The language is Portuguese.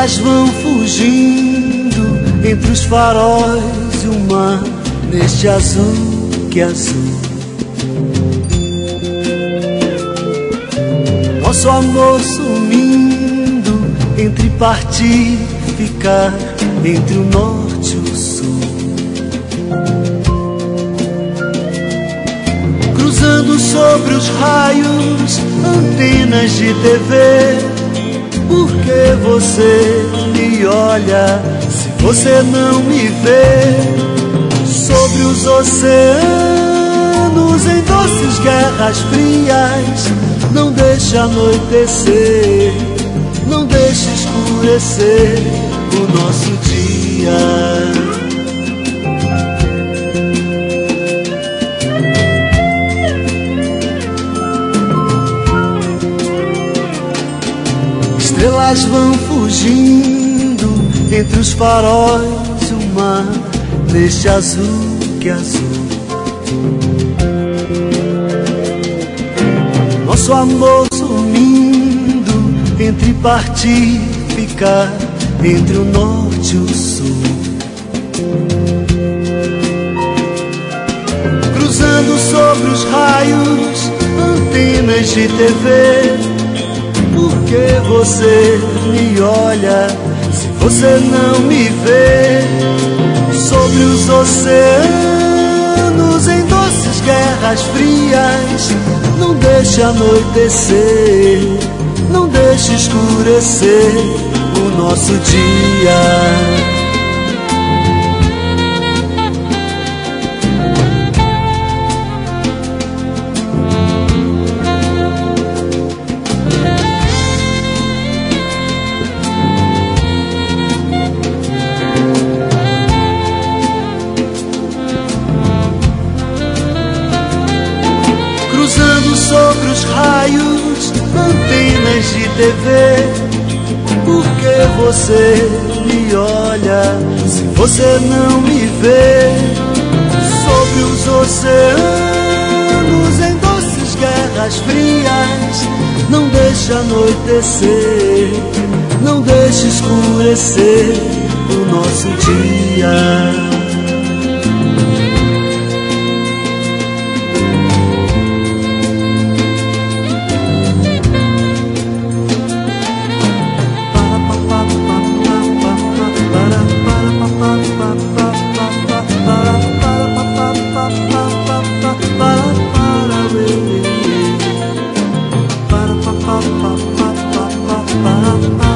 Estrelas vão fugindo entre os faróis e o mar, neste azul que é azul. Nosso amor sumindo entre partir e ficar, entre o norte e o sul. Cruzando sobre os raios, antenas de TV. Por que você me olha se você não me vê? Sobre os oceanos em doces guerras frias, não deixe anoitecer, não deixe escurecer o nosso dia. Estrelas vão fugindo entre os faróis e o mar, neste azul que é azul. Nosso amor sumindo entre partir e ficar, entre o norte e o sul. Cruzando sobre os raios, antenas de TV. Por que você me olha se você não me vê? Sobre os oceanos em doces guerras frias, não deixe anoitecer, não deixe escurecer o nosso dia. Sobre os raios, antenas de TV. Por que você me olha se você não me vê? Sobre os oceanos em doces guerras frias, não deixe anoitecer, não deixe escurecer o nosso dia. Para